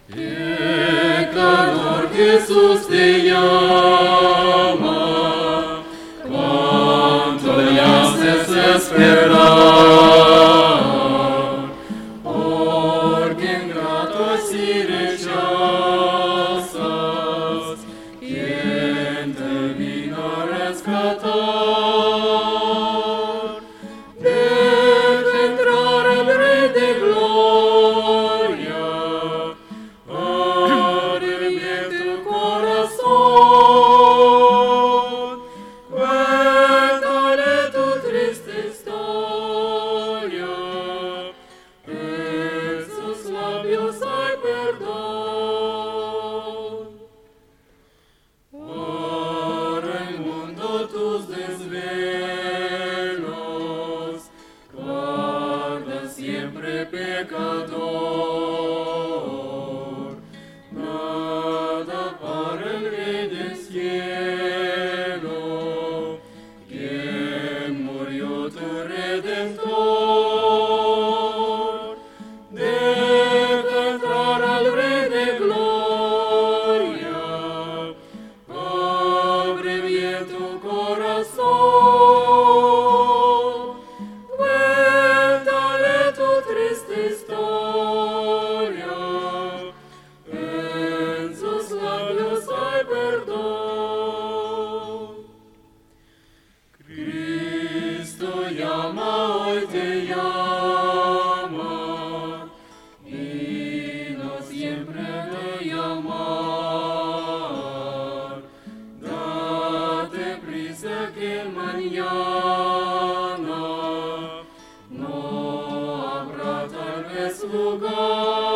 Pecador, Jesús te llama, cuánto le haces esperar, porque ingrato así rechazas, quien te vino a rescatar. Deja entrar al Rey de Gloria, alivie tu corazón, cuéntale tu triste historia, en sus labios hay perdón. Para el mundo tus desvelos, guarda siempre pecador, nada para el Rey del cielo, quien murió tu Redentor. Deja entrar al Rey de Gloria, abre bien tu corazón, cuéntale tu triste historia, en sus labios hay perdón. Cristo llama, hoy te llama, vino siempre de llamar. Date prisa que mañana no habrá tal vez lugar.